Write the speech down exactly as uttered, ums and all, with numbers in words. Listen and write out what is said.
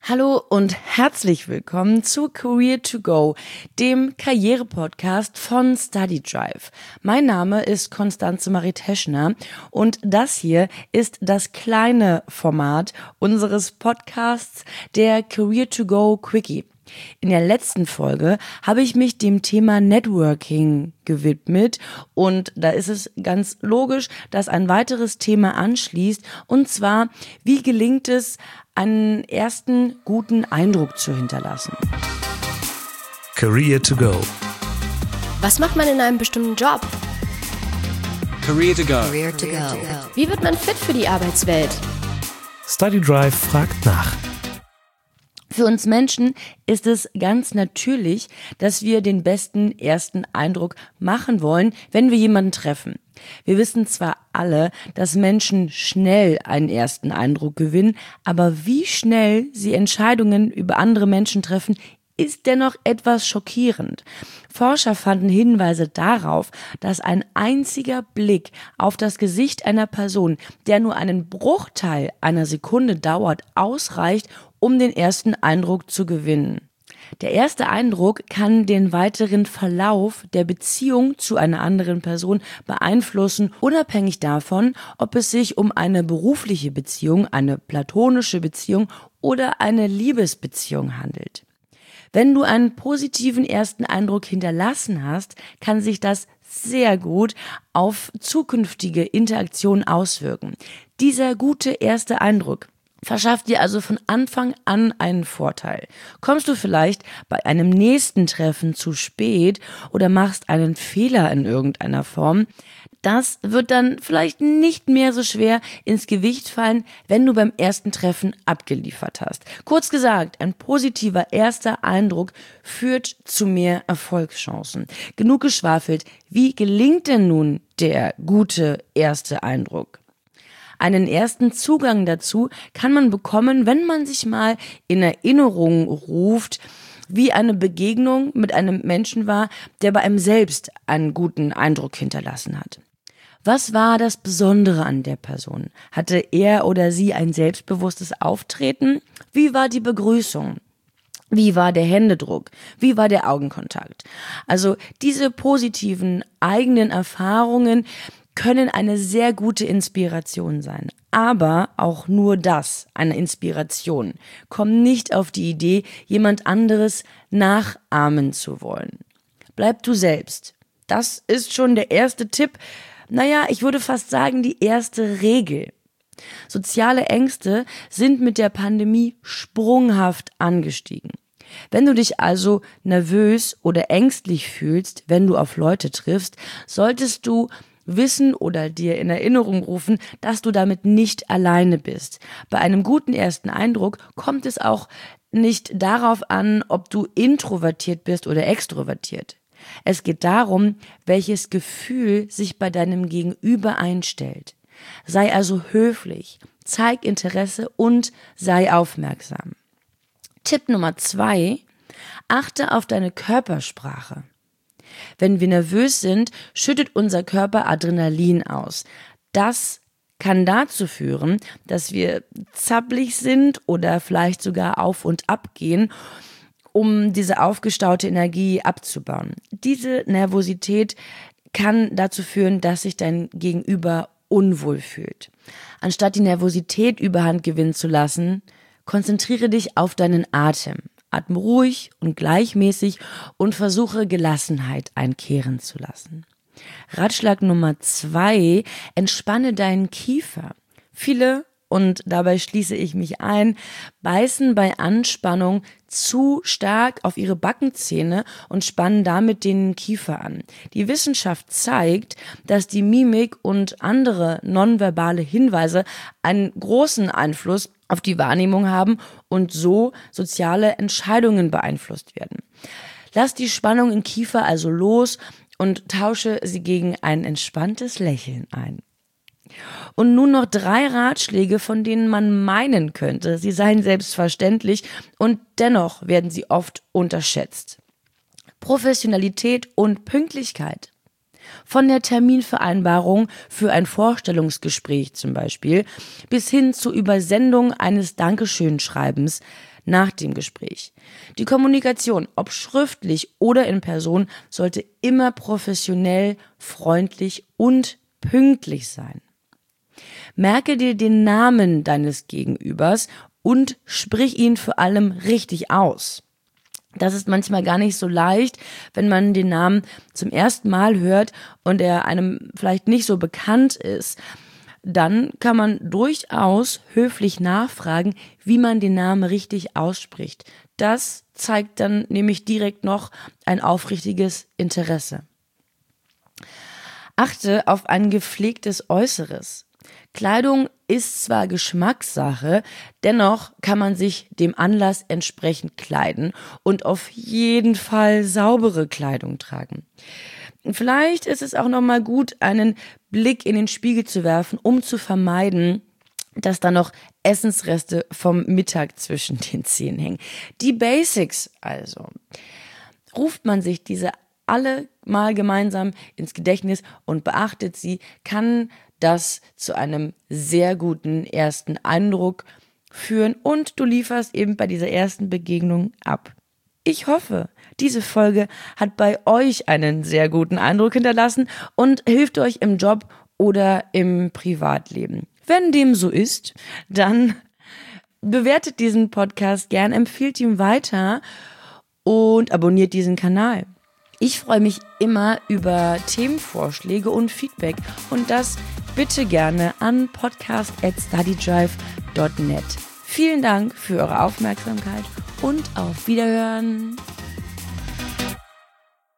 Hallo und herzlich willkommen zu Career to Go, dem Karriere-Podcast von Study Drive. Mein Name ist Konstanze Marie Teschner und das hier ist das kleine Format unseres Podcasts, der Career to Go Quickie. In der letzten Folge habe ich mich dem Thema Networking gewidmet und da ist es ganz logisch, dass ein weiteres Thema anschließt, und zwar, wie gelingt es, einen ersten guten Eindruck zu hinterlassen. Career to Go. Was macht man in einem bestimmten Job? Career to Go. Career to Go. Wie wird man fit für die Arbeitswelt? Study Drive fragt nach. Für uns Menschen ist es ganz natürlich, dass wir den besten ersten Eindruck machen wollen, wenn wir jemanden treffen. Wir wissen zwar alle, dass Menschen schnell einen ersten Eindruck gewinnen, aber wie schnell sie Entscheidungen über andere Menschen treffen, ist dennoch etwas schockierend. Forscher fanden Hinweise darauf, dass ein einziger Blick auf das Gesicht einer Person, der nur einen Bruchteil einer Sekunde dauert, ausreicht, um den ersten Eindruck zu gewinnen. Der erste Eindruck kann den weiteren Verlauf der Beziehung zu einer anderen Person beeinflussen, unabhängig davon, ob es sich um eine berufliche Beziehung, eine platonische Beziehung oder eine Liebesbeziehung handelt. Wenn du einen positiven ersten Eindruck hinterlassen hast, kann sich das sehr gut auf zukünftige Interaktionen auswirken. Dieser gute erste Eindruck verschafft dir also von Anfang an einen Vorteil. Kommst du vielleicht bei einem nächsten Treffen zu spät oder machst einen Fehler in irgendeiner Form, das wird dann vielleicht nicht mehr so schwer ins Gewicht fallen, wenn du beim ersten Treffen abgeliefert hast. Kurz gesagt, ein positiver erster Eindruck führt zu mehr Erfolgschancen. Genug geschwafelt, wie gelingt denn nun der gute erste Eindruck? Einen ersten Zugang dazu kann man bekommen, wenn man sich mal in Erinnerung ruft, wie eine Begegnung mit einem Menschen war, der bei einem selbst einen guten Eindruck hinterlassen hat. Was war das Besondere an der Person? Hatte er oder sie ein selbstbewusstes Auftreten? Wie war die Begrüßung? Wie war der Händedruck? Wie war der Augenkontakt? Also diese positiven eigenen Erfahrungen können eine sehr gute Inspiration sein. Aber auch nur das, eine Inspiration. Komm nicht auf die Idee, jemand anderes nachahmen zu wollen. Bleib du selbst. Das ist schon der erste Tipp. Naja, ich würde fast sagen, die erste Regel. Soziale Ängste sind mit der Pandemie sprunghaft angestiegen. Wenn du dich also nervös oder ängstlich fühlst, wenn du auf Leute triffst, solltest du wissen oder dir in Erinnerung rufen, dass du damit nicht alleine bist. Bei einem guten ersten Eindruck kommt es auch nicht darauf an, ob du introvertiert bist oder extrovertiert. Es geht darum, welches Gefühl sich bei deinem Gegenüber einstellt. Sei also höflich, zeig Interesse und sei aufmerksam. Tipp Nummer zwei: Achte auf deine Körpersprache. Wenn wir nervös sind, schüttet unser Körper Adrenalin aus. Das kann dazu führen, dass wir zappelig sind oder vielleicht sogar auf und ab gehen, um diese aufgestaute Energie abzubauen. Diese Nervosität kann dazu führen, dass sich dein Gegenüber unwohl fühlt. Anstatt die Nervosität überhand gewinnen zu lassen, konzentriere dich auf deinen Atem. Atme ruhig und gleichmäßig und versuche Gelassenheit einkehren zu lassen. Ratschlag Nummer zwei: Entspanne deinen Kiefer. Viele, und dabei schließe ich mich ein, beißen bei Anspannung zu stark auf ihre Backenzähne und spannen damit den Kiefer an. Die Wissenschaft zeigt, dass die Mimik und andere nonverbale Hinweise einen großen Einfluss auf die Wahrnehmung haben und so soziale Entscheidungen beeinflusst werden. Lass die Spannung im Kiefer also los und tausche sie gegen ein entspanntes Lächeln ein. Und nun noch drei Ratschläge, von denen man meinen könnte, sie seien selbstverständlich und dennoch werden sie oft unterschätzt. Professionalität und Pünktlichkeit. Von der Terminvereinbarung für ein Vorstellungsgespräch zum Beispiel bis hin zur Übersendung eines Dankeschön-Schreibens nach dem Gespräch. Die Kommunikation, ob schriftlich oder in Person, sollte immer professionell, freundlich und pünktlich sein. Merke dir den Namen deines Gegenübers und sprich ihn vor allem richtig aus. Das ist manchmal gar nicht so leicht, wenn man den Namen zum ersten Mal hört und er einem vielleicht nicht so bekannt ist. Dann kann man durchaus höflich nachfragen, wie man den Namen richtig ausspricht. Das zeigt dann nämlich direkt noch ein aufrichtiges Interesse. Achte auf ein gepflegtes Äußeres. Kleidung ist zwar Geschmackssache, dennoch kann man sich dem Anlass entsprechend kleiden und auf jeden Fall saubere Kleidung tragen. Vielleicht ist es auch nochmal gut, einen Blick in den Spiegel zu werfen, um zu vermeiden, dass da noch Essensreste vom Mittag zwischen den Zähnen hängen. Die Basics also. Ruft man sich diese alle mal gemeinsam ins Gedächtnis und beachtet sie, kann das zu einem sehr guten ersten Eindruck führen und du lieferst eben bei dieser ersten Begegnung ab. Ich hoffe, diese Folge hat bei euch einen sehr guten Eindruck hinterlassen und hilft euch im Job oder im Privatleben. Wenn dem so ist, dann bewertet diesen Podcast gern, empfiehlt ihn weiter und abonniert diesen Kanal. Ich freue mich immer über Themenvorschläge und Feedback und das bitte gerne an podcast at studydrive dot net. Vielen Dank für eure Aufmerksamkeit und auf Wiederhören.